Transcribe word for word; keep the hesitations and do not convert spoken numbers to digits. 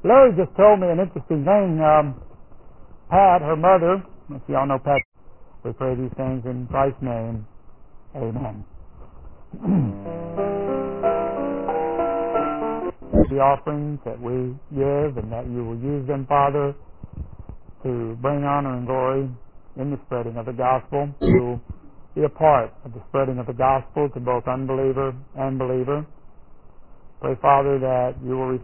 Lori just told me an interesting thing. Um, Pat, her mother, if y'all know Pat, we pray these things in Christ's name. Amen. The offerings that we give and that you will use them, Father, to bring honor and glory in the spreading of the gospel. You will be a part of the spreading of the gospel to both unbeliever and believer. Pray, Father, that you will